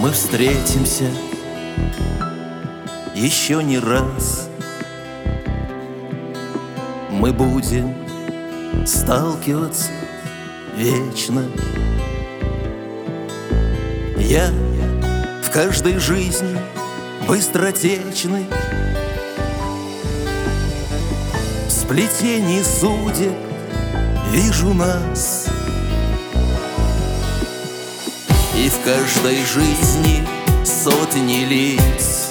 Мы встретимся еще не раз. Мы будем сталкиваться вечно. Я в каждой жизни быстротечный, в сплетении судеб вижу нас. И в каждой жизни сотни лиц,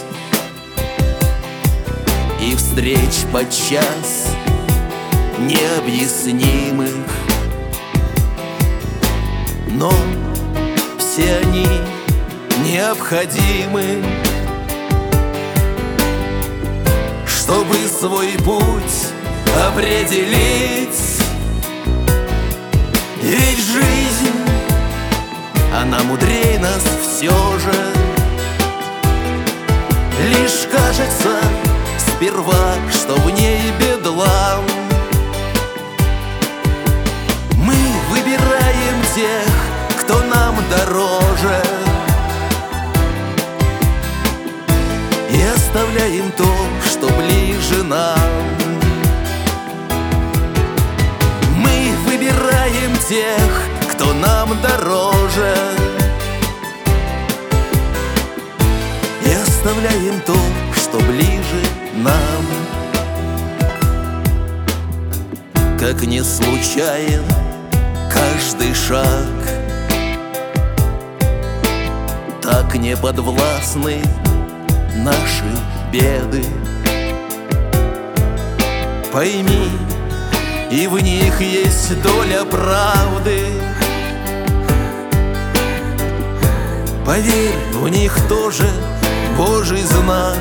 и встреч подчас необъяснимых, но все они необходимы, чтобы свой путь определить. Ведь жизнь, она мудрее нас все же. Лишь кажется сперва, что в ней бедлам. Мы выбираем тех, кто нам дороже, и оставляем то, что ближе нам. Мы выбираем тех, кто нам дороже, и оставляем то, что ближе нам. Как не случайен каждый шаг, так не подвластны наши беды. Пойми, и в них есть доля правды. Поверь, в них тоже Божий знак.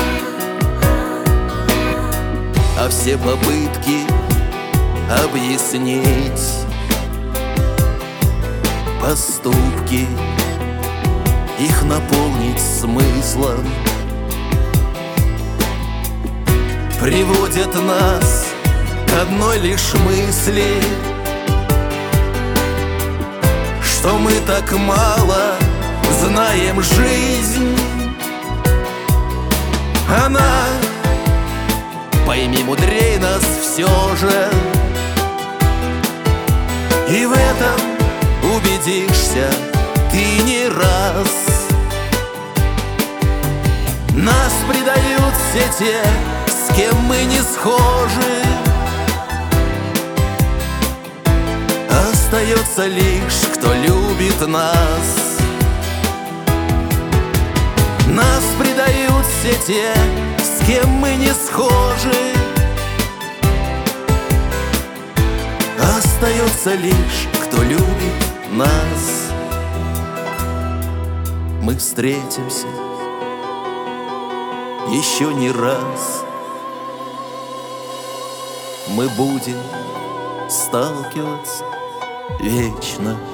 А все попытки объяснить поступки, их наполнить смыслом, приводят нас к одной лишь мысли, что мы так мало знаем жизнь. Она, пойми, мудрее нас все же, и в этом убедишься ты не раз. Нас предают все те, с кем мы не схожи. Остается лишь, кто любит нас. Нас предают все те, с кем мы не схожи. Остается лишь, кто любит нас. Мы встретимся еще не раз. Мы будем сталкиваться вечно.